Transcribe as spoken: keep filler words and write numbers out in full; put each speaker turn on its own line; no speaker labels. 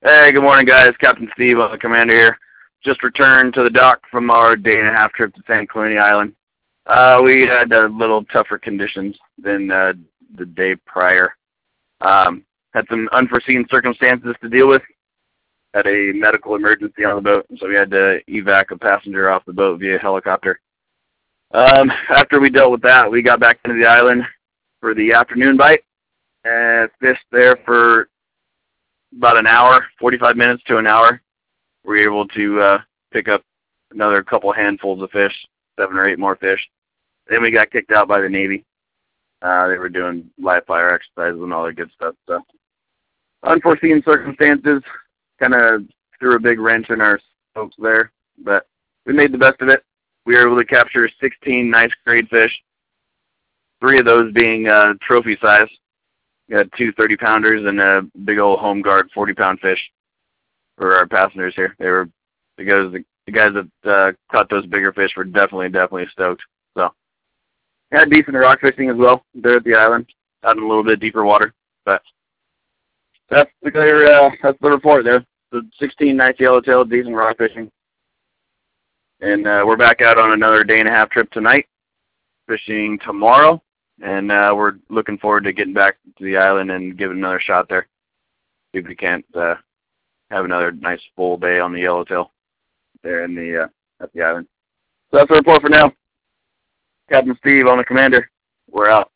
Hey, good morning, guys. Captain Steve, I'm the commander here. Just returned to the dock from our day and a half trip to San Clemente Island. Uh, we had a little tougher conditions than uh, the day prior. Um, had some unforeseen circumstances to deal with. Had a medical emergency on the boat, so we had to evac a passenger off the boat via helicopter. Um, after we dealt with that, we got back into the island for the afternoon bite and fished there for about an hour, forty-five minutes to an hour. We were able to uh, pick up another couple handfuls of fish, seven or eight more fish. Then we got kicked out by the Navy. Uh, they were doing live fire exercises and all that good stuff. So unforeseen circumstances kind of threw a big wrench in our hopes there, but we made the best of it. We were able to capture sixteen nice grade fish, three of those being uh, trophy size. We had two thirty-pounders and a big old home guard forty-pound fish for our passengers here. They were the guys, the guys that uh, caught those bigger fish were definitely, definitely stoked. So we had decent rock fishing as well there at the island, out in a little bit deeper water. But that's the uh, that's the report there. The sixteen nice yellowtail, decent rock fishing. And uh, we're back out on another day and a half trip tonight, fishing tomorrow. And uh, we're looking forward to getting back to the island and giving another shot there. See if we can't uh, have another nice full day on the yellowtail there in the uh, at the island. So that's the report for now. Captain Steve, I'm the commander. We're out.